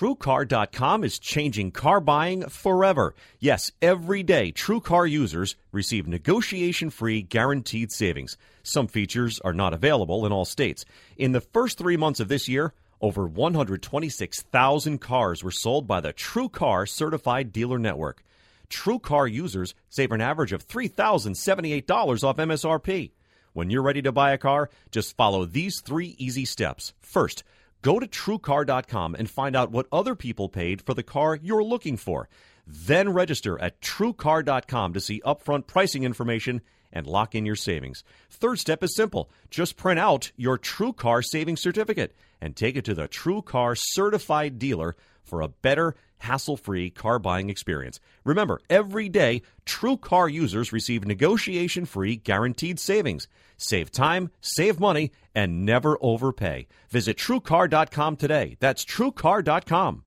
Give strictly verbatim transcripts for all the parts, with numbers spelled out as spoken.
True Car dot com is changing car buying forever. Yes, every day, True Car users receive negotiation-free guaranteed savings. Some features are not available in all states. In the first three months of this year, over one hundred twenty-six thousand cars were sold by the True Car Certified Dealer Network. True Car users save an average of three thousand seventy-eight dollars off M S R P. When you're ready to buy a car, just follow these three easy steps. First, go to True Car dot com and find out what other people paid for the car you're looking for. Then register at True Car dot com to see upfront pricing information and lock in your savings. Third step is simple. Just print out your True Car savings certificate and take it to the True Car Certified Dealer for a better, hassle-free car buying experience. Remember, every day, True Car users receive negotiation-free guaranteed savings. Save time, save money, and never overpay. Visit True Car dot com today. That's True Car dot com.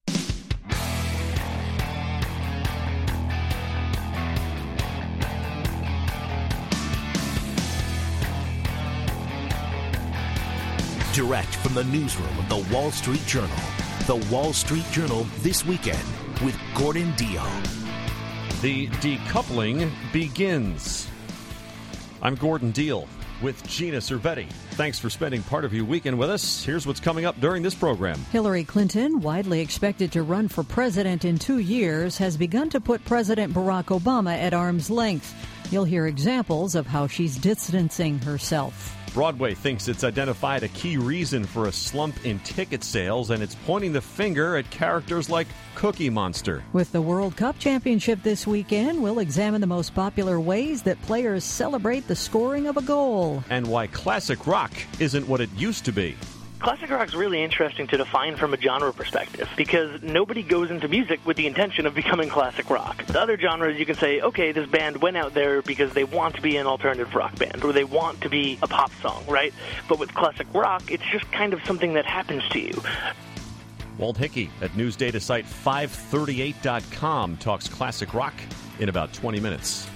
Direct from the newsroom of the Wall Street Journal. The Wall Street Journal This Weekend with Gordon Deal. The decoupling begins. I'm Gordon Deal with Gina Cervetti. Thanks for spending part of your weekend with us. Here's what's coming up during this program. Hillary Clinton, widely expected to run for president in two years, has begun to put President Barack Obama at arm's length. You'll hear examples of how she's distancing herself. Broadway thinks it's identified a key reason for a slump in ticket sales, and it's pointing the finger at characters like Cookie Monster. With the World Cup Championship this weekend, we'll examine the most popular ways that players celebrate the scoring of a goal. And why classic rock isn't what it used to be. Classic rock is really interesting to define from a genre perspective because nobody goes into music with the intention of becoming classic rock. The other genres, you can say, okay, this band went out there because they want to be an alternative rock band or they want to be a pop song, right? But with classic rock, it's just kind of something that happens to you. Walt Hickey at news data site five thirty-eight dot com talks classic rock in about twenty minutes.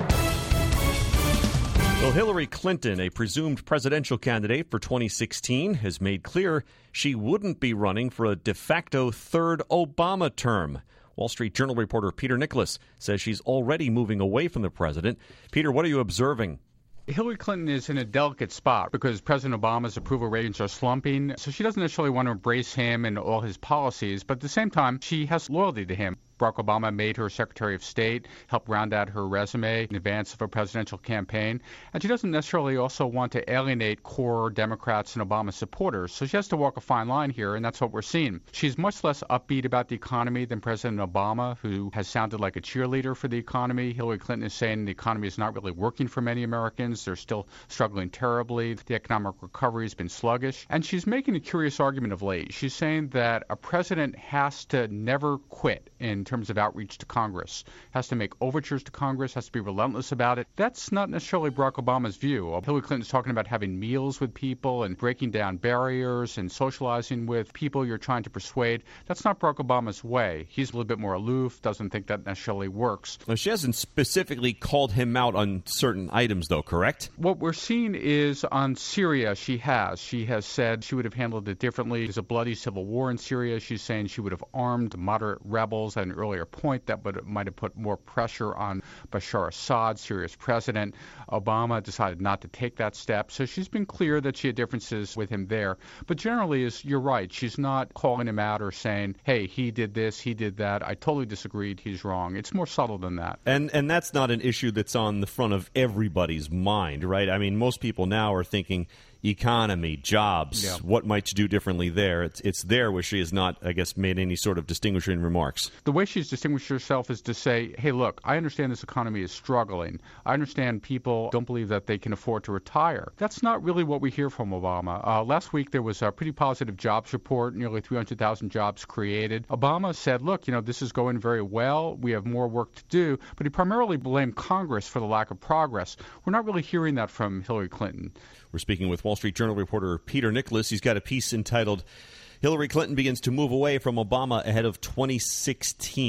Well, Hillary Clinton, a presumed presidential candidate for twenty sixteen, has made clear she wouldn't be running for a de facto third Obama term. Wall Street Journal reporter Peter Nicholas says she's already moving away from the president. Peter, what are you observing? Hillary Clinton is in a delicate spot because President Obama's approval ratings are slumping, so she doesn't necessarily want to embrace him and all his policies, but at the same time, she has loyalty to him. Barack Obama made her Secretary of State, helped round out her resume in advance of a presidential campaign. And she doesn't necessarily also want to alienate core Democrats and Obama supporters. So she has to walk a fine line here, and that's what we're seeing. She's much less upbeat about the economy than President Obama, who has sounded like a cheerleader for the economy. Hillary Clinton is saying the economy is not really working for many Americans. They're still struggling terribly. The economic recovery has been sluggish. And she's making a curious argument of late. She's saying that a president has to never quit in terms of outreach to Congress, has to make overtures to Congress, has to be relentless about it. That's not necessarily Barack Obama's view. Hillary Clinton's talking about having meals with people and breaking down barriers and socializing with people you're trying to persuade. That's not Barack Obama's way. He's a little bit more aloof, doesn't think that necessarily works. Well, she hasn't specifically called him out on certain items, though, correct? What we're seeing is on Syria, she has. She has said she would have handled it differently. There's a bloody civil war in Syria. She's saying she would have armed moderate rebels at an earlier point that would might have put more pressure on Bashar Assad, Syria's president. Obama decided not to take that step. So she's been clear that she had differences with him there. But generally, is you're right. She's not calling him out or saying, hey, he did this, he did that. I totally disagreed. He's wrong. It's more subtle than that. And and that's not an issue that's on the front of everybody's mind, right? I mean, most people now are thinking economy, jobs, yeah. What might you do differently there? It's it's there where she has not, I guess, made any sort of distinguishing remarks. The way she's distinguished herself is to say, hey, look, I understand this economy is struggling. I understand people don't believe that they can afford to retire. That's not really what we hear from Obama. Uh, last week, there was a pretty positive jobs report, nearly three hundred thousand jobs created. Obama said, look, you know, this is going very well. We have more work to do. But he primarily blamed Congress for the lack of progress. We're not really hearing that from Hillary Clinton. We're speaking with Wall Street Journal reporter Peter Nicholas. He's got a piece entitled, Hillary Clinton Begins to Move Away from Obama Ahead of twenty sixteen.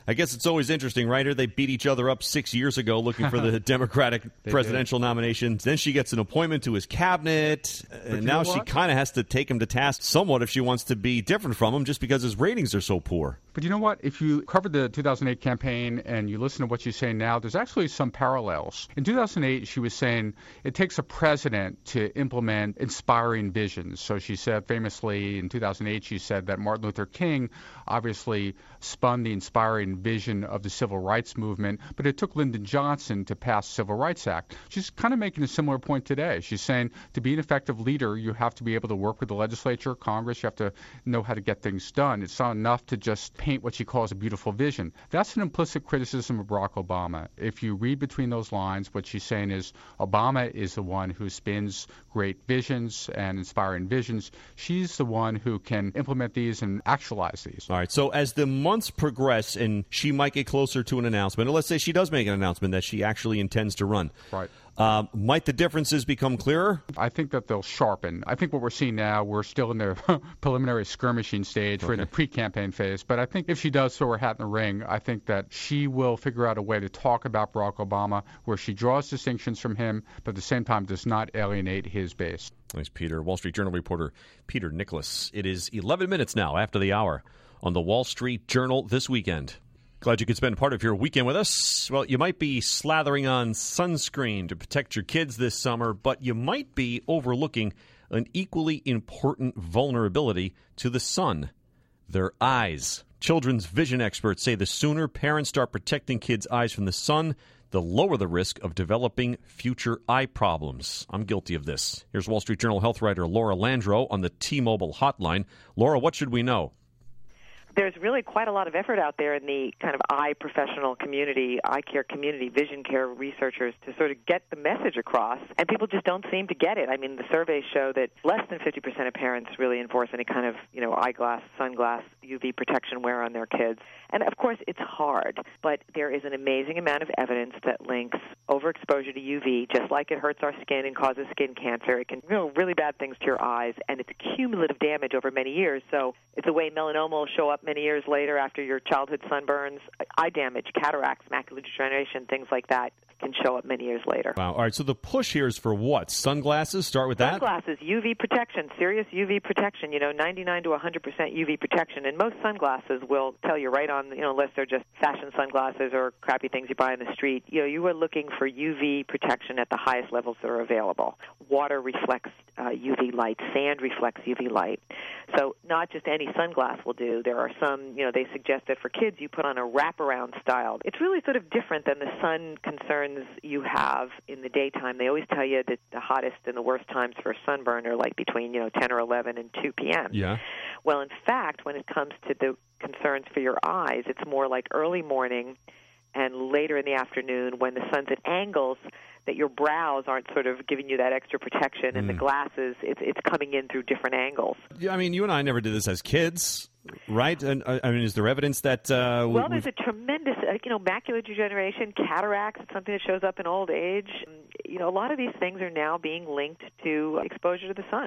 I guess it's always interesting, right? Here they beat each other up six years ago looking for the Democratic presidential did. nomination. Then she gets an appointment to his cabinet, but and now she kind of has to take him to task somewhat if she wants to be different from him just because his ratings are so poor. But you know what? If you covered the two thousand eight campaign and you listen to what she's saying now, there's actually some parallels. In two thousand eight, she was saying it takes a president to implement inspiring visions. So she said famously in two thousand eight, she said that Martin Luther King obviously spun the inspiring vision of the civil rights movement, but it took Lyndon Johnson to pass the Civil Rights Act. She's kind of making a similar point today. She's saying to be an effective leader, you have to be able to work with the legislature, Congress. You have to know how to get things done. It's not enough to just paint what she calls a beautiful vision. That's an implicit criticism of Barack Obama. If you read between those lines, what she's saying is Obama is the one who spins great visions and inspiring visions. She's the one who can implement these and actualize these. All right, so as the months progress and she might get closer to an announcement, or let's say she does make an announcement that she actually intends to run, right. Uh, might the differences become clearer? I think that they'll sharpen. I think what we're seeing now, we're still in the preliminary skirmishing stage. Okay. We're in the pre-campaign phase. But I think if she does throw her hat in the ring, I think that she will figure out a way to talk about Barack Obama where she draws distinctions from him, but at the same time does not alienate his base. Thanks, Peter. Wall Street Journal reporter Peter Nicholas. It is eleven minutes now after the hour on the Wall Street Journal This Weekend. Glad you could spend part of your weekend with us. Well, you might be slathering on sunscreen to protect your kids this summer, but you might be overlooking an equally important vulnerability to the sun, their eyes. Children's vision experts say the sooner parents start protecting kids' eyes from the sun, the lower the risk of developing future eye problems. I'm guilty of this. Here's Wall Street Journal health writer Laura Landro on the T-Mobile hotline. Laura, what should we know? There's really quite a lot of effort out there in the kind of eye professional community, eye care community, vision care researchers to sort of get the message across, and people just don't seem to get it. I mean, the surveys show that less than fifty percent of parents really enforce any kind of, you know, eyeglass, sunglass, U V protection wear on their kids. And, of course, it's hard, but there is an amazing amount of evidence that links overexposure to U V, just like it hurts our skin and causes skin cancer. It can do, you know, really bad things to your eyes, and it's cumulative damage over many years. So it's a way melanoma will show up many years later after your childhood sunburns. Eye damage, cataracts, macular degeneration, things like that can show up many years later. Wow. All right, so the push here is for what? Sunglasses? Start with that? Sunglasses, U V protection, serious U V protection, you know, ninety-nine to one hundred percent U V protection. And most sunglasses will tell you right on, you know, unless they're just fashion sunglasses or crappy things you buy on the street, you know, you are looking for U V protection at the highest levels that are available. Water reflects uh, U V light. Sand reflects U V light. So not just any sunglass will do. There are some, you know, they suggest that for kids you put on a wraparound style. It's really sort of different than the sun concerns you have in the daytime. They always tell you that the hottest and the worst times for sunburn are like between, you know, ten or eleven and two p.m. Yeah. Well, in fact, when it comes to the concerns for your eyes, it's more like early morning and later in the afternoon when the sun's at angles that your brows aren't sort of giving you that extra protection, and mm. the glasses, it's it's coming in through different angles. Yeah, I mean, you and I never did this as kids, right? And uh, I mean, is there evidence that... Uh, well, there's a tremendous, uh, you know, macular degeneration, cataracts, it's something that shows up in old age. You know, a lot of these things are now being linked to exposure to the sun.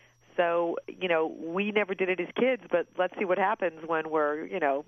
So, you know, we never did it as kids, but let's see what happens when we're, you know...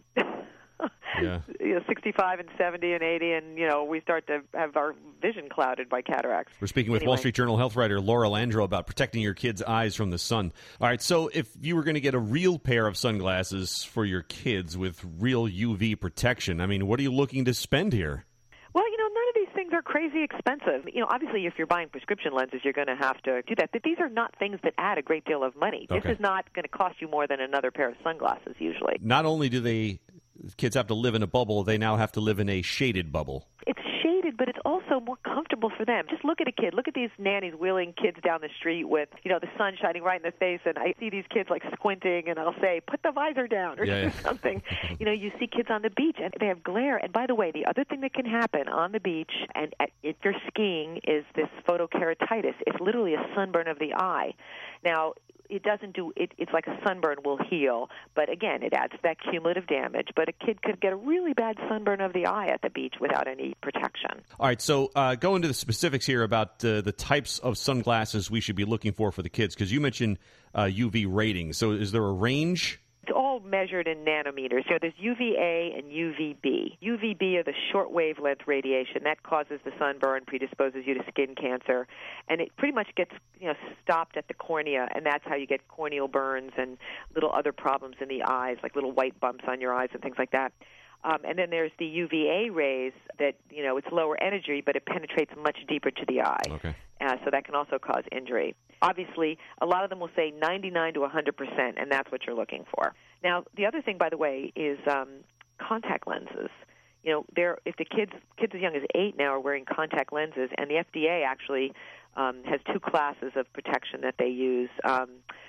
Yeah. You know, sixty-five and seventy and eighty, and, you know, we start to have our vision clouded by cataracts. We're speaking with anyway. Wall Street Journal health writer Laura Landro about protecting your kids' eyes from the sun. All right, so if you were going to get a real pair of sunglasses for your kids with real U V protection, I mean, what are you looking to spend here? Well, you know, none of these things are crazy expensive. You know, obviously, if you're buying prescription lenses, you're going to have to do that. But these are not things that add a great deal of money. Okay. This is not going to cost you more than another pair of sunglasses, usually. Not only do they... kids have to live in a bubble, they now have to live in a shaded bubble. It's shaded, but it's also more comfortable for them. Just look at a kid. Look at these nannies wheeling kids down the street with, you know, the sun shining right in their face, and I see these kids, like, squinting, and I'll say, put the visor down or yeah, yeah. something. You know, you see kids on the beach, and they have glare. And by the way, the other thing that can happen on the beach, and at, if you're skiing, is this photokeratitis. It's literally a sunburn of the eye. Now, it doesn't do it. It's like a sunburn will heal, but again, it adds that cumulative damage. But a kid could get a really bad sunburn of the eye at the beach without any protection. All right, so uh, go into the specifics here about uh, the types of sunglasses we should be looking for for the kids, because you mentioned uh, U V ratings. So is there a range? it's all measured in nanometers. You know, there's U V A and U V B. U V B are the short wavelength radiation that causes the sunburn, predisposes you to skin cancer, and it pretty much gets you know stopped at the cornea, and that's how you get corneal burns and little other problems in the eyes, like little white bumps on your eyes and things like that. Um, and then there's the U V A rays that, you know, it's lower energy, but it penetrates much deeper to the eye. Okay. Uh, so that can also cause injury. Obviously, a lot of them will say ninety-nine to one hundred percent, and that's what you're looking for. Now, the other thing, by the way, is um, contact lenses. You know, there if the kids kids as young as eight now are wearing contact lenses, and the F D A actually um, has two classes of protection that they use. Um,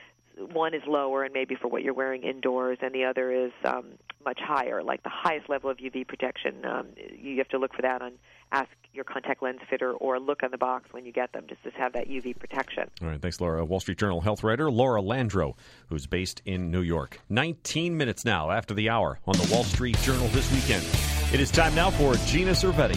one is lower and maybe for what you're wearing indoors, and the other is um, much higher, like the highest level of U V protection. Um, you have to look for that on ask your contact lens fitter or look on the box when you get them just to have that U V protection. All right, thanks, Laura. Wall Street Journal health writer Laura Landro, who's based in New York. nineteen minutes now after the hour on the Wall Street Journal this weekend. It is time now for Gina Cervetti.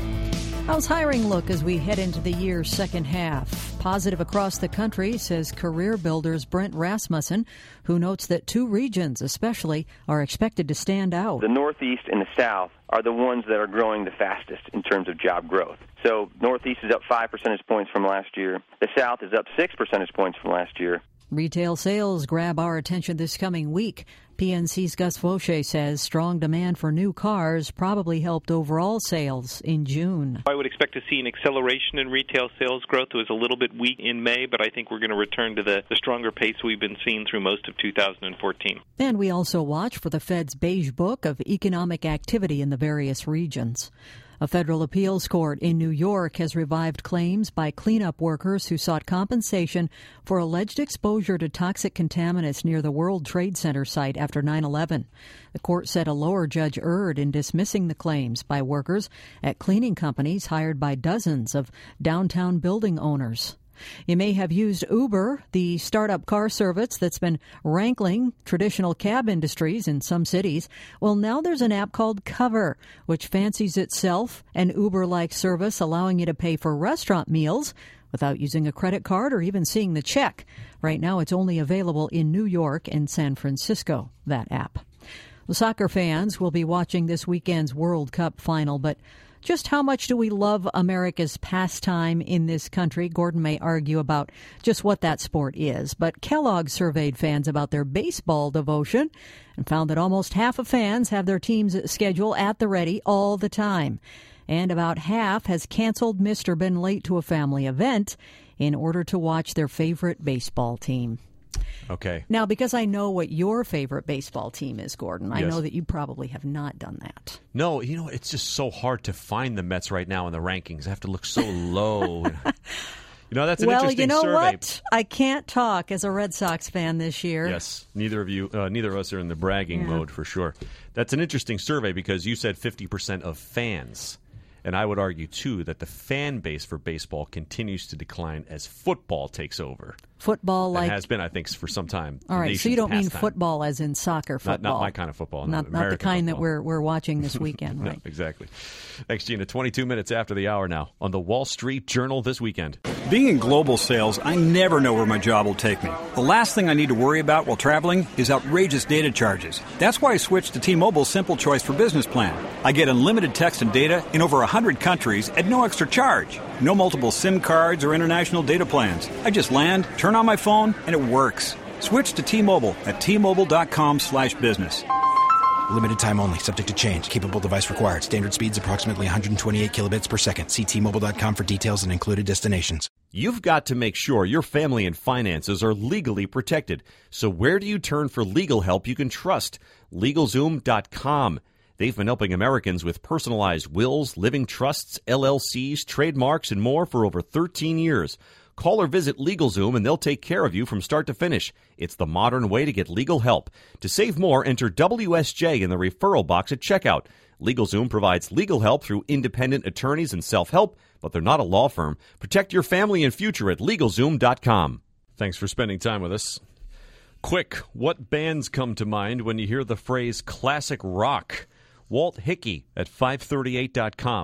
How's hiring look as we head into the year's second half? Positive across the country, says Career Builder's Brent Rasmussen, who notes that two regions especially are expected to stand out. The Northeast and the South are the ones that are growing the fastest in terms of job growth. So Northeast is up five percentage points from last year. The South is up six percentage points from last year. Retail sales grab our attention this coming week. P N C's Gus Faucher says strong demand for new cars probably helped overall sales in June. I would expect to see an acceleration in retail sales growth. It was a little bit weak in May, but I think we're going to return to the, the stronger pace we've been seeing through most of two thousand fourteen. And we also watch for the Fed's Beige Book of economic activity in the various regions. A federal appeals court in New York has revived claims by cleanup workers who sought compensation for alleged exposure to toxic contaminants near the World Trade Center site after nine eleven. The court said a lower judge erred in dismissing the claims by workers at cleaning companies hired by dozens of downtown building owners. You may have used Uber, the startup car service that's been rankling traditional cab industries in some cities. Well, now there's an app called Cover, which fancies itself an Uber-like service allowing you to pay for restaurant meals without using a credit card or even seeing the check. Right now, it's only available in New York and San Francisco, that app. The soccer fans will be watching this weekend's World Cup final, but just how much do we love America's pastime in this country? Gordon may argue about just what that sport is, but Kellogg surveyed fans about their baseball devotion and found that almost half of fans have their team's schedule at the ready all the time. And about half has canceled, missed, or been late to a family event in order to watch their favorite baseball team. Okay. Now, because I know what your favorite baseball team is, Gordon, I Yes. know that you probably have not done that. No, you know, it's just so hard to find the Mets right now in the rankings. I have to look so low. You know, that's an well, interesting you know survey. what? I can't talk as a Red Sox fan this year. Yes, neither of you, uh, neither of us are in the bragging Yeah. mode for sure. That's an interesting survey because you said fifty percent of fans. And I would argue, too, that the fan base for baseball continues to decline as football takes over. Football, like... It has been, I think, for some time. All right, so you don't mean pastime. football as in soccer football. Not, not my kind of football. Not, Not, not the American kind football. that we're we're watching this weekend, right? No, exactly. Thanks, Gina. twenty-two minutes after the hour now on the Wall Street Journal this weekend. Being in global sales, I never know where my job will take me. The last thing I need to worry about while traveling is outrageous data charges. That's why I switched to T-Mobile's Simple Choice for Business plan. I get unlimited text and data in over one hundred countries at no extra charge. No multiple SIM cards or international data plans. I just land, turn on my phone, and it works. Switch to T-Mobile at T-Mobile.com slash business. Limited time only, subject to change. Capable device required. Standard speeds approximately one hundred twenty-eight kilobits per second. See T Mobile dot com for details and included destinations. You've got to make sure your family and finances are legally protected. So where do you turn for legal help you can trust? LegalZoom dot com. They've been helping Americans with personalized wills, living trusts, L L Cs, trademarks, and more for over thirteen years. Call or visit LegalZoom and they'll take care of you from start to finish. It's the modern way to get legal help. To save more, enter W S J in the referral box at checkout. LegalZoom provides legal help through independent attorneys and self-help, but they're not a law firm. Protect your family and future at LegalZoom dot com. Thanks for spending time with us. Quick, what bands come to mind when you hear the phrase classic rock? Walt Hickey at five thirty-eight dot com.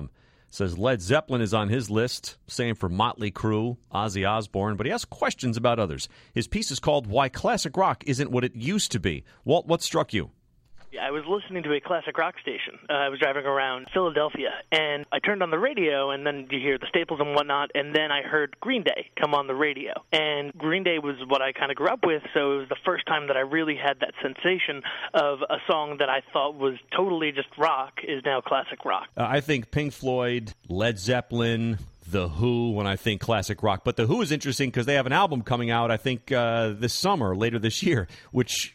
Says Led Zeppelin is on his list. Same for Motley Crue, Ozzy Osbourne. But he has questions about others. His piece is called Why Classic Rock Isn't What It Used to Be. Walt, what struck you? I was listening to a classic rock station. Uh, I was driving around Philadelphia, and I turned on the radio, and then you hear the Staples and whatnot, and then I heard Green Day come on the radio. And Green Day was what I kind of grew up with, so it was the first time that I really had that sensation of a song that I thought was totally just rock is now classic rock. Uh, I think Pink Floyd, Led Zeppelin, The Who, when I think classic rock. But The Who is interesting because they have an album coming out, I think, uh, this summer, later this year, which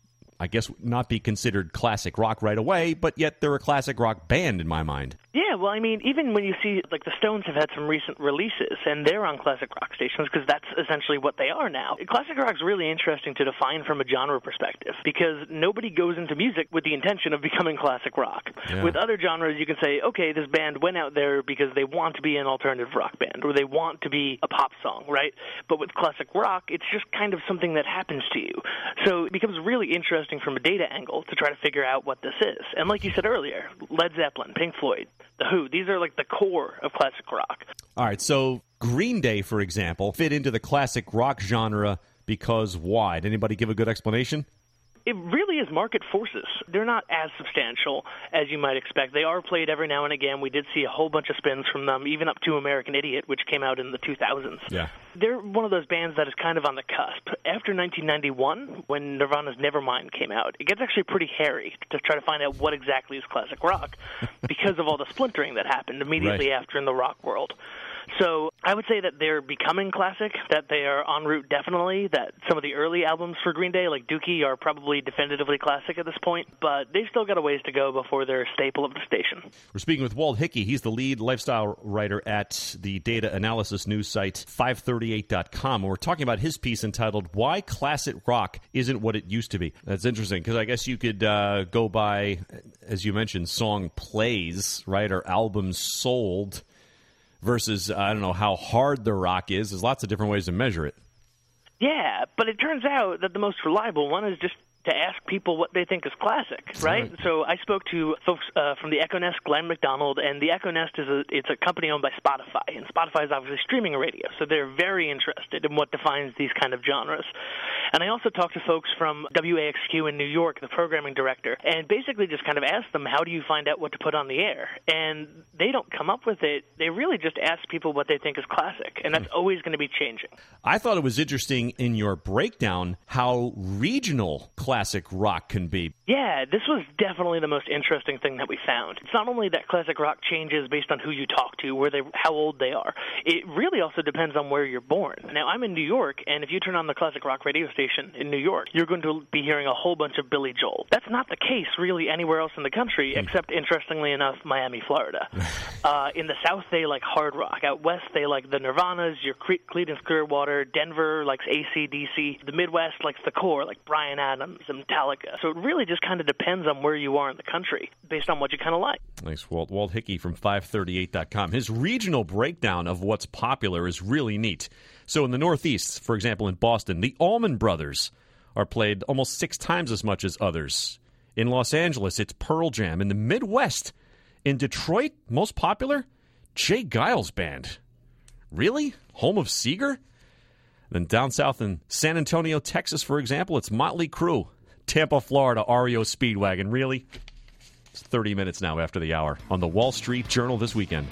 I guess would not be considered classic rock right away, but yet they're a classic rock band in my mind. Yeah, well, I mean, even when you see, like, the Stones have had some recent releases, and they're on classic rock stations because that's essentially what they are now. Classic rock's really interesting to define from a genre perspective because nobody goes into music with the intention of becoming classic rock. Yeah. With other genres, you can say, okay, this band went out there because they want to be an alternative rock band or they want to be a pop song, right? But with classic rock, it's just kind of something that happens to you. So it becomes really interesting from a data angle to try to figure out what this is. And like you said earlier, Led Zeppelin, Pink Floyd, The Who, these are like the core of classic rock. All right, so Green Day, for example, fit into the classic rock genre because why? Did anybody give a good explanation? It really is market forces. They're not as substantial as you might expect. They are played every now and again. We did see a whole bunch of spins from them, even up to American Idiot, which came out in the two thousands. Yeah. They're one of those bands that is kind of on the cusp. After nineteen ninety-one, when Nirvana's Nevermind came out, it gets actually pretty hairy to try to find out what exactly is classic rock because of all the splintering that happened immediately right. after in the rock world. So I would say that they're becoming classic, that they are en route definitely, that some of the early albums for Green Day, like Dookie, are probably definitively classic at this point, but they've still got a ways to go before they're a staple of the station. We're speaking with Walt Hickey. He's the lead lifestyle writer at the data analysis news site five thirty-eight dot com. We're talking about his piece entitled, Why Classic Rock Isn't What It Used to Be. That's interesting, because I guess you could uh, go by, as you mentioned, song plays, right, or albums sold, versus, I don't know, how hard the rock is. There's lots of different ways to measure it. Yeah, but it turns out that the most reliable one is just to ask people what they think is classic, right? right. So I spoke to folks uh, from the Echo Nest, Glenn McDonald, and the Echo Nest is a, it's a company owned by Spotify, and Spotify is obviously streaming radio, so they're very interested in what defines these kind of genres. And I also talked to folks from W A X Q in New York, the programming director, and basically just kind of asked them, how do you find out what to put on the air? And they don't come up with it. They really just ask people what they think is classic, and that's always going to be changing. I thought it was interesting in your breakdown how regional classic rock can be. Yeah, this was definitely the most interesting thing that we found. It's not only that classic rock changes based on who you talk to, where they, how old they are. It really also depends on where you're born. Now, I'm in New York, and if you turn on the classic rock radio station in New York, you're going to be hearing a whole bunch of Billy Joel. That's not the case really anywhere else in the country, except, interestingly enough, Miami, Florida. uh, in the South, they like hard rock. Out West, they like the Nirvanas, your Cre- Creedence Clearwater. Denver likes A C D C. The Midwest likes the core, like Bryan Adams and Metallica. So it really just kind of depends on where you are in the country, based on what you kind of like. Thanks, Walt. Walt Hickey from five thirty-eight dot com. His regional breakdown of what's popular is really neat. So in the Northeast, for example, in Boston, the Allman Brothers are played almost six times as much as others. In Los Angeles, it's Pearl Jam. In the Midwest, in Detroit, most popular, Jay Giles Band. Really? Home of Seeger? Then down south in San Antonio, Texas, for example, it's Motley Crue. Tampa, Florida, R E O Speedwagon. Really? It's thirty minutes now after the hour on the Wall Street Journal this weekend.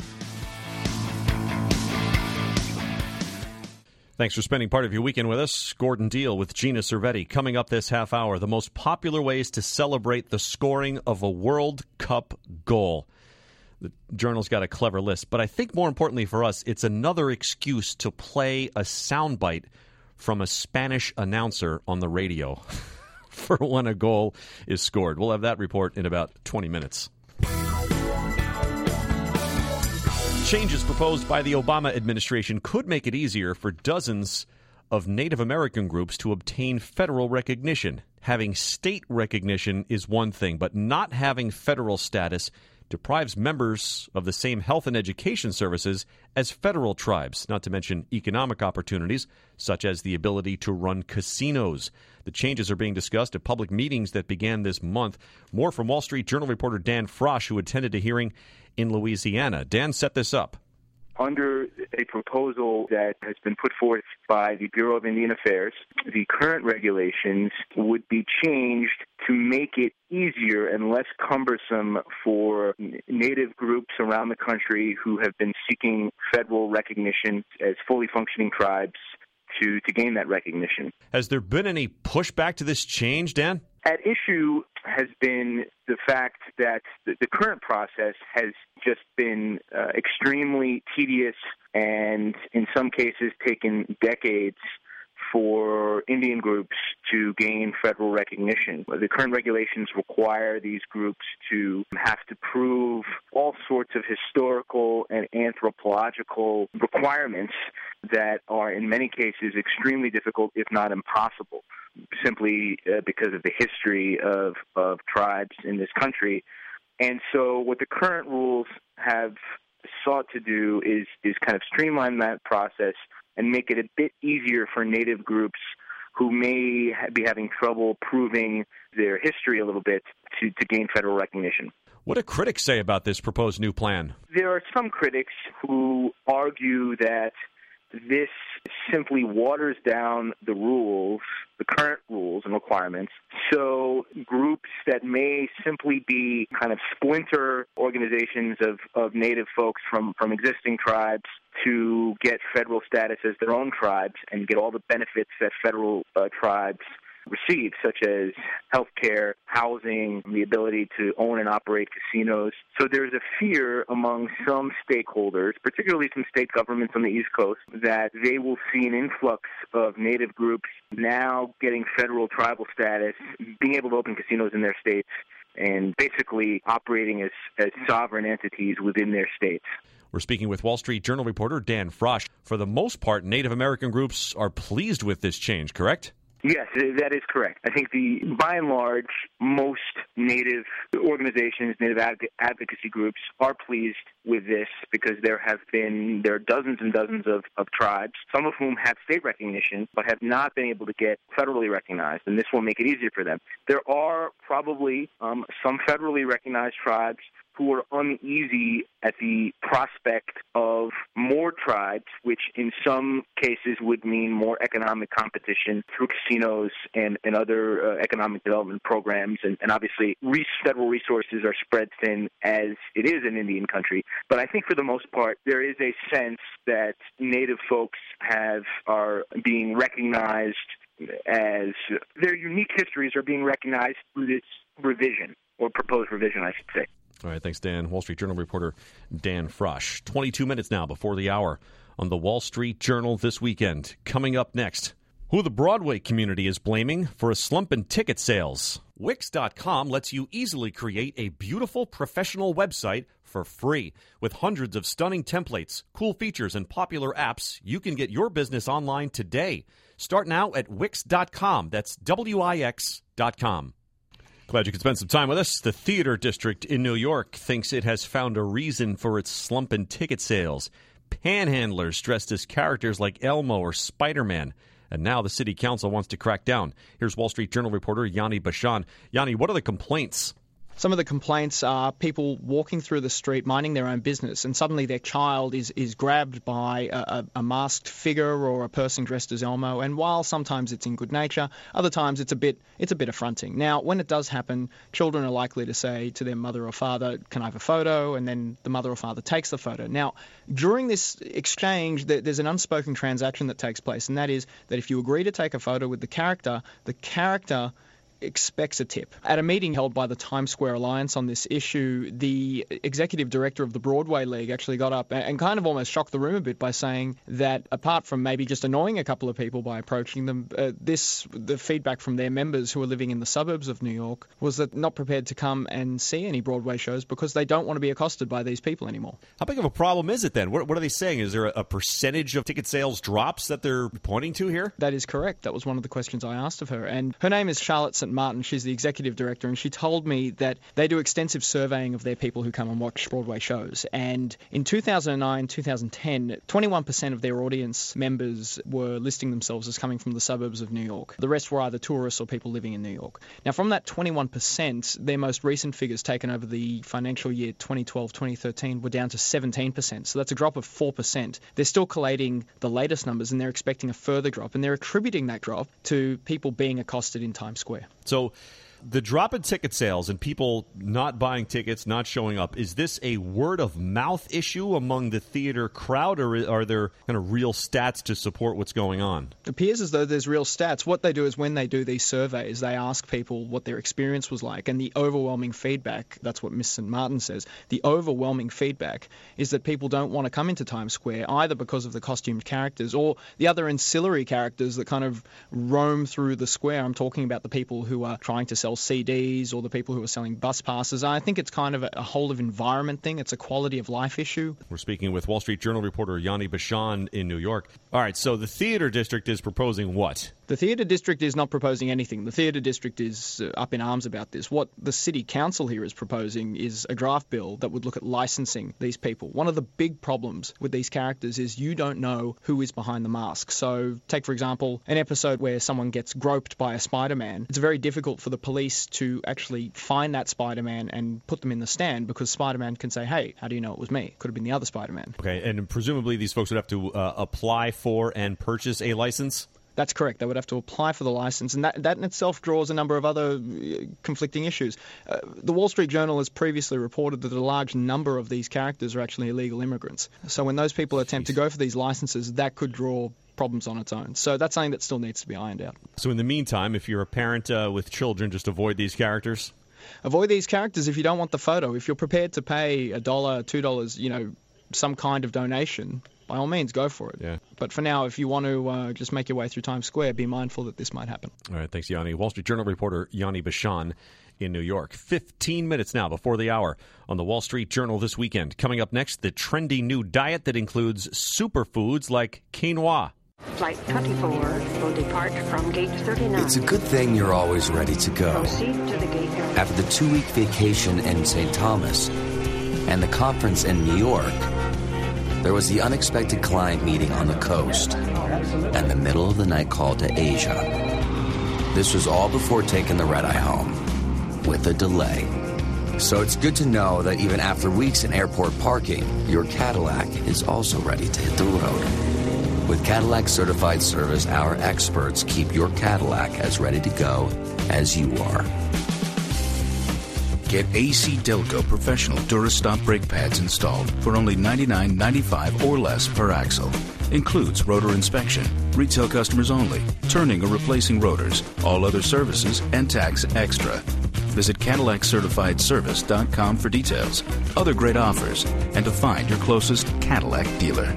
Thanks for spending part of your weekend with us. Gordon Deal with Gina Cervetti. Coming up this half hour, the most popular ways to celebrate the scoring of a World Cup goal. The Journal's got a clever list, but I think more importantly for us, it's another excuse to play a soundbite from a Spanish announcer on the radio for when a goal is scored. We'll have that report in about twenty minutes. Changes proposed by the Obama administration could make it easier for dozens of Native American groups to obtain federal recognition. Having state recognition is one thing, but not having federal status deprives members of the same health and education services as federal tribes, not to mention economic opportunities, such as the ability to run casinos. The changes are being discussed at public meetings that began this month. More from Wall Street Journal reporter Dan Frosch, who attended a hearing in Louisiana. Dan set this up. Under a proposal that has been put forth by the Bureau of Indian Affairs, the current regulations would be changed to make it easier and less cumbersome for Native groups around the country who have been seeking federal recognition as fully functioning tribes to, to gain that recognition. Has there been any pushback to this change, Dan? At issue has been the fact that the, the current process has just been uh, extremely tedious and in some cases taken decades for Indian groups to gain federal recognition. The current regulations require these groups to have to prove all sorts of historical and anthropological requirements that are in many cases extremely difficult, if not impossible, simply uh, because of the history of, of tribes in this country. And so what the current rules have sought to do is, is kind of streamline that process and make it a bit easier for Native groups who may be having trouble proving their history a little bit to, to gain federal recognition. What do critics say about this proposed new plan? There are some critics who argue that this simply waters down the rules, the current rules and requirements, so groups that may simply be kind of splinter organizations of, of Native folks from, from existing tribes to get federal status as their own tribes and get all the benefits that federal uh, tribes receive, such as health care, housing, the ability to own and operate casinos. So there's a fear among some stakeholders, particularly some state governments on the East Coast, that they will see an influx of Native groups now getting federal tribal status, being able to open casinos in their states, and basically operating as, as sovereign entities within their states. We're speaking with Wall Street Journal reporter Dan Frosch. For the most part, Native American groups are pleased with this change, correct? Yes, that is correct. I think the, by and large, most Native organizations, Native advocacy groups are pleased with this because there have been, there are dozens and dozens of, of tribes, some of whom have state recognition, but have not been able to get federally recognized, and this will make it easier for them. There are probably um, some federally recognized tribes who are uneasy at the prospect of more tribes, which in some cases would mean more economic competition through casinos and, and other uh, economic development programs. And, and obviously, re- federal resources are spread thin as it is an Indian country. But I think for the most part, there is a sense that Native folks have are being recognized as their unique histories are being recognized through this revision, or proposed revision, I should say. All right, thanks, Dan. Wall Street Journal reporter Dan Frosch. twenty-two minutes now before the hour on the Wall Street Journal this weekend. Coming up next, who the Broadway community is blaming for a slump in ticket sales. Wix dot com lets you easily create a beautiful professional website for free. With hundreds of stunning templates, cool features, and popular apps, you can get your business online today. Start now at Wix dot com. That's W I X dot com. Glad you could spend some time with us. The Theater District in New York thinks it has found a reason for its slump in ticket sales. Panhandlers dressed as characters like Elmo or Spider-Man. And now the city council wants to crack down. Here's Wall Street Journal reporter Yanni Bashan. Yanni, what are the complaints? Some of the complaints are people walking through the street, minding their own business, and suddenly their child is, is grabbed by a, a, a masked figure or a person dressed as Elmo. And while sometimes it's in good nature, other times it's a bit it's a bit affronting. Now, when it does happen, children are likely to say to their mother or father, "Can I have a photo?" And then the mother or father takes the photo. Now, during this exchange, there's an unspoken transaction that takes place, and that is that if you agree to take a photo with the character, the character expects a tip. At a meeting held by the Times Square Alliance on this issue, the executive director of the Broadway League actually got up and kind of almost shocked the room a bit by saying that apart from maybe just annoying a couple of people by approaching them, uh, this the feedback from their members who are living in the suburbs of New York was that not prepared to come and see any Broadway shows because they don't want to be accosted by these people anymore. How big of a problem is it then? What, what are they saying? Is there a, a percentage of ticket sales drops that they're pointing to here? That is correct. That was one of the questions I asked of her. And her name is Charlotte Saint Martin. She's the executive director, and she told me that they do extensive surveying of their people who come and watch Broadway shows. And in two thousand nine, two thousand ten, twenty-one percent of their audience members were listing themselves as coming from the suburbs of New York. The rest were either tourists or people living in New York. Now, from that twenty-one percent, their most recent figures taken over the financial year twenty twelve, twenty thirteen were down to seventeen percent. So that's a drop of four percent. They're still collating the latest numbers, and they're expecting a further drop, and they're attributing that drop to people being accosted in Times Square. So the drop in ticket sales and people not buying tickets, not showing up, is this a word-of-mouth issue among the theater crowd, or are there kind of real stats to support what's going on? It appears as though there's real stats. What they do is when they do these surveys, they ask people what their experience was like, and the overwhelming feedback, that's what Miss Saint Martin says, the overwhelming feedback is that people don't want to come into Times Square, either because of the costumed characters or the other ancillary characters that kind of roam through the square. I'm talking about the people who are trying to sell C Ds or the people who are selling bus passes. I think it's kind of a, a whole of environment thing. It's a quality of life issue. We're speaking with Wall Street Journal reporter Yanni Bachon in New York. All right, so the theater district is proposing what? The theatre district is not proposing anything. The theatre district is uh, up in arms about this. What the city council here is proposing is a draft bill that would look at licensing these people. One of the big problems with these characters is you don't know who is behind the mask. So take, for example, an episode where someone gets groped by a Spider-Man. It's very difficult for the police to actually find that Spider-Man and put them in the stand, because Spider-Man can say, hey, how do you know it was me? Could have been the other Spider-Man. Okay, and presumably these folks would have to uh, apply for and purchase a license? That's correct. They would have to apply for the license, and that, that in itself draws a number of other conflicting issues. Uh, the Wall Street Journal has previously reported that a large number of these characters are actually illegal immigrants. So when those people attempt to go for these licenses, that could draw problems on its own. So that's something that still needs to be ironed out. So in the meantime, if you're a parent uh, with children, just avoid these characters? Avoid these characters if you don't want the photo. If you're prepared to pay a dollar, two dollars, you know, some kind of donation, by all means, go for it. Yeah. But for now, if you want to uh, just make your way through Times Square, be mindful that this might happen. All right, thanks, Yanni. Wall Street Journal reporter Yanni Bachon in New York. fifteen minutes now before the hour on the Wall Street Journal this weekend. Coming up next, the trendy new diet that includes superfoods like quinoa. Flight twenty-four will depart from gate thirty-nine. It's a good thing you're always ready to go. Proceed to the gate. After the two-week vacation in Saint Thomas and the conference in New York, there was the unexpected client meeting on the coast and the middle of the night call to Asia. This was all before taking the red-eye home, with a delay. So it's good to know that even after weeks in airport parking, your Cadillac is also ready to hit the road. With Cadillac Certified Service, our experts keep your Cadillac as ready to go as you are. Get A C Delco professional Durastop brake pads installed for only ninety-nine ninety-five or less per axle. Includes rotor inspection, retail customers only, turning or replacing rotors, all other services, and tax extra. Visit Cadillac Certified Service dot com for details, other great offers, and to find your closest Cadillac dealer.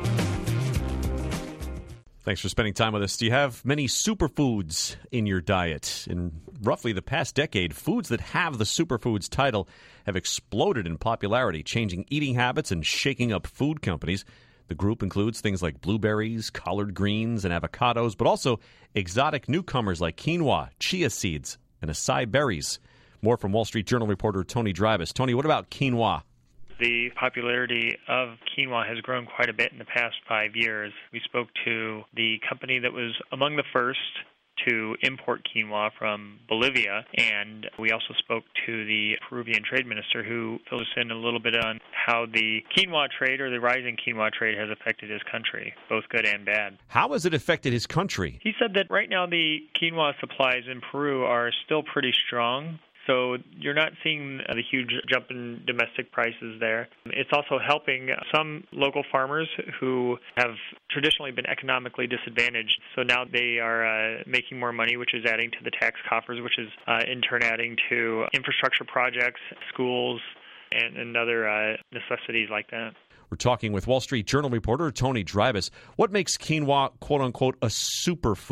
Thanks for spending time with us. Do you have many superfoods in your diet? In roughly the past decade, foods that have the superfoods title have exploded in popularity, changing eating habits and shaking up food companies. The group includes things like blueberries, collard greens, and avocados, but also exotic newcomers like quinoa, chia seeds, and acai berries. More from Wall Street Journal reporter Tony Drivas. Tony, what about quinoa? The popularity of quinoa has grown quite a bit in the past five years. We spoke to the company that was among the first to import quinoa from Bolivia, and we also spoke to the Peruvian trade minister, who filled us in a little bit on how the quinoa trade, or the rising quinoa trade, has affected his country, both good and bad. How has it affected his country? He said that right now the quinoa supplies in Peru are still pretty strong. So you're not seeing the huge jump in domestic prices there. It's also helping some local farmers who have traditionally been economically disadvantaged. So now they are uh, making more money, which is adding to the tax coffers, which is uh, in turn adding to infrastructure projects, schools, and, and other uh, necessities like that. We're talking with Wall Street Journal reporter Tony Drivas. What makes quinoa, quote-unquote, a superfood?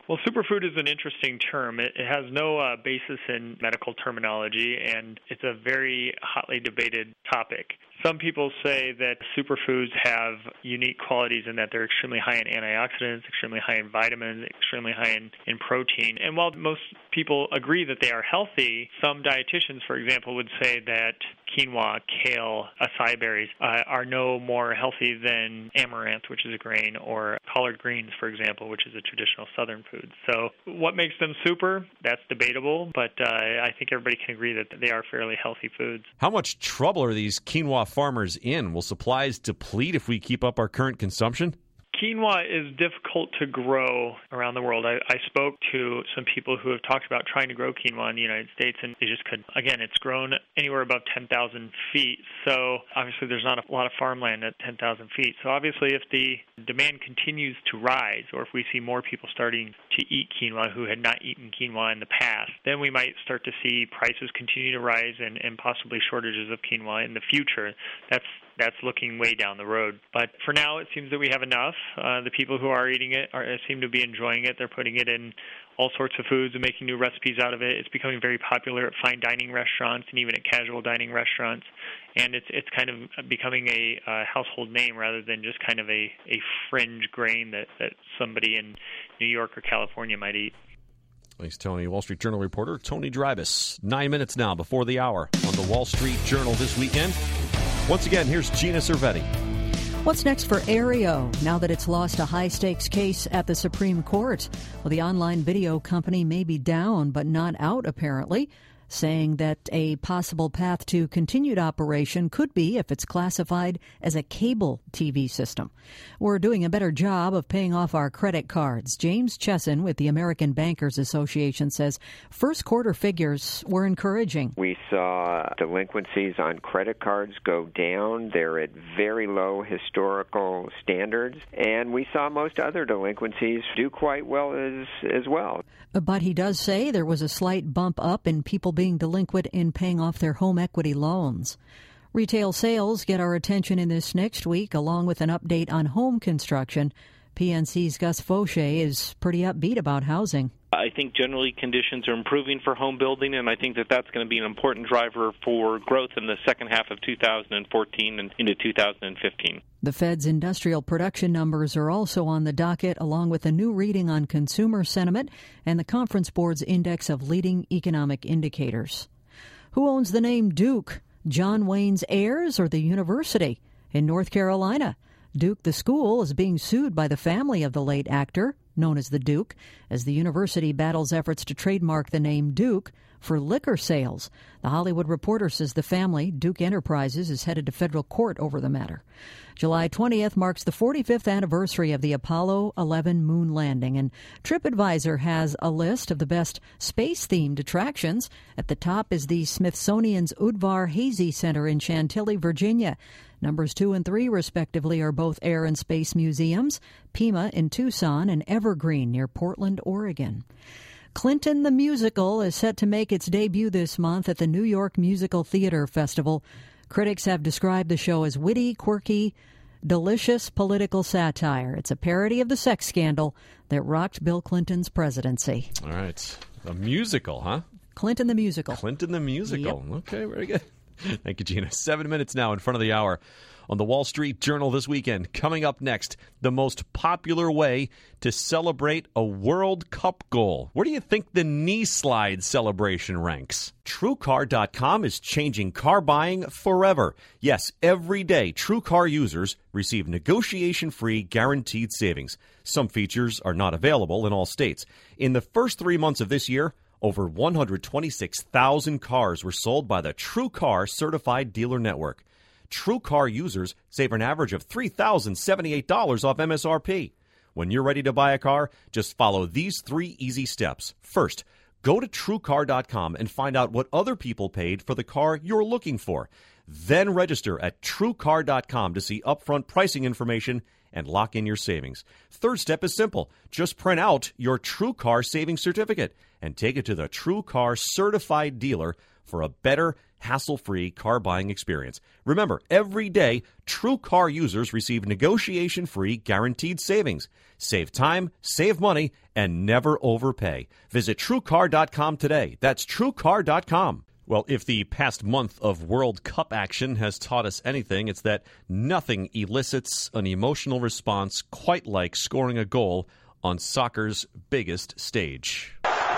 Well, superfood is an interesting term. It, it has no uh, basis in medical terminology, and it's a very hotly debated topic. Some people say that superfoods have unique qualities in that they're extremely high in antioxidants, extremely high in vitamins, extremely high in, in protein. And while most people agree that they are healthy, some dietitians, for example, would say that quinoa, kale, acai berries uh, are no more healthy than amaranth, which is a grain, or collard greens, for example, which is a traditional southern food. So what makes them super? That's debatable, but uh, I think everybody can agree that they are fairly healthy foods. How much trouble are these quinoa farmers in? Will supplies deplete if we keep up our current consumption? Quinoa is difficult to grow around the world. I, I spoke to some people who have talked about trying to grow quinoa in the United States, and they just couldn't. Again, it's grown anywhere above ten thousand feet, so obviously there's not a lot of farmland at ten thousand feet. So obviously if the demand continues to rise, or if we see more people starting to eat quinoa who had not eaten quinoa in the past, then we might start to see prices continue to rise and, and possibly shortages of quinoa in the future. That's That's looking way down the road. But for now, it seems that we have enough. Uh, the people who are eating it are, seem to be enjoying it. They're putting it in all sorts of foods and making new recipes out of it. It's becoming very popular at fine dining restaurants and even at casual dining restaurants. And it's it's kind of becoming a uh, household name rather than just kind of a, a fringe grain that, that somebody in New York or California might eat. Thanks, Tony. Wall Street Journal reporter Tony Drybus. Nine minutes now before the hour on the Wall Street Journal this weekend. Once again, here's Gina Cervetti. What's next for Aereo now that it's lost a high-stakes case at the Supreme Court? Well, the online video company may be down, but not out, apparently, saying that a possible path to continued operation could be if it's classified as a cable T V system. We're doing a better job of paying off our credit cards. James Chesson with the American Bankers Association says first quarter figures were encouraging. We saw delinquencies on credit cards go down. They're at very low historical standards. And we saw most other delinquencies do quite well as, as well. But he does say there was a slight bump up in people being delinquent in paying off their home equity loans. Retail sales get our attention in this next week, along with an update on home construction. P N C's Gus Fauché is pretty upbeat about housing. I think generally conditions are improving for home building, and I think that that's going to be an important driver for growth in the second half of two thousand fourteen and into two thousand fifteen. The Fed's industrial production numbers are also on the docket, along with a new reading on consumer sentiment and the Conference Board's index of leading economic indicators. Who owns the name Duke? John Wayne's heirs or the university? In North Carolina, Duke the school is being sued by the family of the late actor, known as the Duke, as the university battles efforts to trademark the name Duke for liquor sales. The Hollywood Reporter says the family, Duke Enterprises, is headed to federal court over the matter. July twentieth marks the forty-fifth anniversary of the Apollo eleven moon landing, and TripAdvisor has a list of the best space-themed attractions. At the top is the Smithsonian's Udvar Hazy Center in Chantilly, Virginia. Numbers two and three, respectively, are both Air and Space Museums, Pima in Tucson and Evergreen near Portland, Oregon. Clinton the Musical is set to make its debut this month at the New York Musical Theater Festival. Critics have described the show as witty, quirky, delicious political satire. It's a parody of the sex scandal that rocked Bill Clinton's presidency. All right. A musical, huh? Clinton the Musical. Clinton the Musical. Yep. Okay, very good. Thank you, Gina. Seven minutes now in front of the hour on the Wall Street Journal this weekend. Coming up next, the most popular way to celebrate a World Cup goal. Where do you think the knee slide celebration ranks? True Car dot com is changing car buying forever. Yes, every day, True Car users receive negotiation-free guaranteed savings. Some features are not available in all states. In the first three months of this year, over one hundred twenty-six thousand cars were sold by the True Car Certified Dealer Network. True Car users save an average of three thousand seventy-eight dollars off M S R P. When you're ready to buy a car, just follow these three easy steps. First, go to True Car dot com and find out what other people paid for the car you're looking for. Then register at True Car dot com to see upfront pricing information and lock in your savings. Third step is simple. Just print out your True Car savings certificate and take it to the True Car Certified Dealer for a better, hassle-free car buying experience. Remember, every day, True Car users receive negotiation-free guaranteed savings. Save time, save money, and never overpay. Visit True Car dot com today. That's True Car dot com. Well, if the past month of World Cup action has taught us anything, it's that nothing elicits an emotional response quite like scoring a goal on soccer's biggest stage.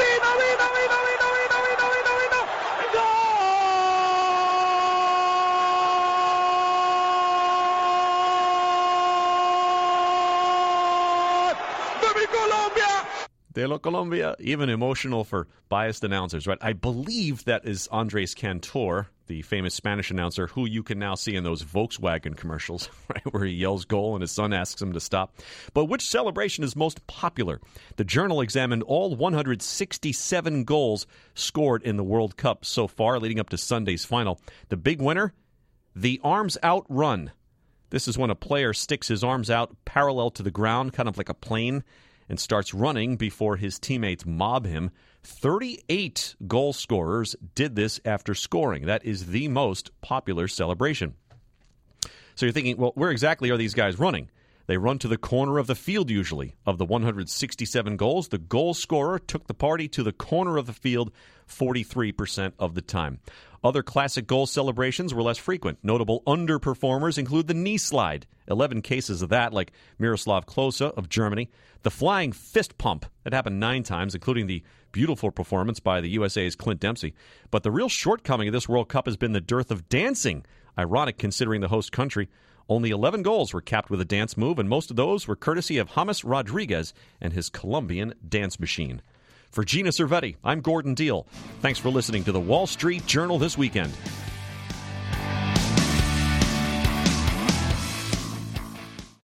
De la Colombia, even emotional for biased announcers, right? I believe that is Andres Cantor, the famous Spanish announcer, who you can now see in those Volkswagen commercials, right, where he yells goal and his son asks him to stop. But which celebration is most popular? The Journal examined all one hundred sixty-seven goals scored in the World Cup so far, leading up to Sunday's final. The big winner? The arms out run. This is when a player sticks his arms out parallel to the ground, kind of like a plane, and starts running before his teammates mob him. thirty-eight goal scorers did this after scoring. That is the most popular celebration. So you're thinking, well, where exactly are these guys running? They run to the corner of the field usually. Of the one hundred sixty-seven goals, the goal scorer took the party to the corner of the field forty-three percent of the time. Other classic goal celebrations were less frequent. Notable underperformers include the knee slide, eleven cases of that, like Miroslav Klose of Germany. The flying fist pump, that happened nine times, including the beautiful performance by the U S A's Clint Dempsey. But the real shortcoming of this World Cup has been the dearth of dancing. Ironic considering the host country. Only eleven goals were capped with a dance move, and most of those were courtesy of James Rodriguez and his Colombian dance machine. For Gina Cervetti, I'm Gordon Deal. Thanks for listening to the Wall Street Journal this weekend.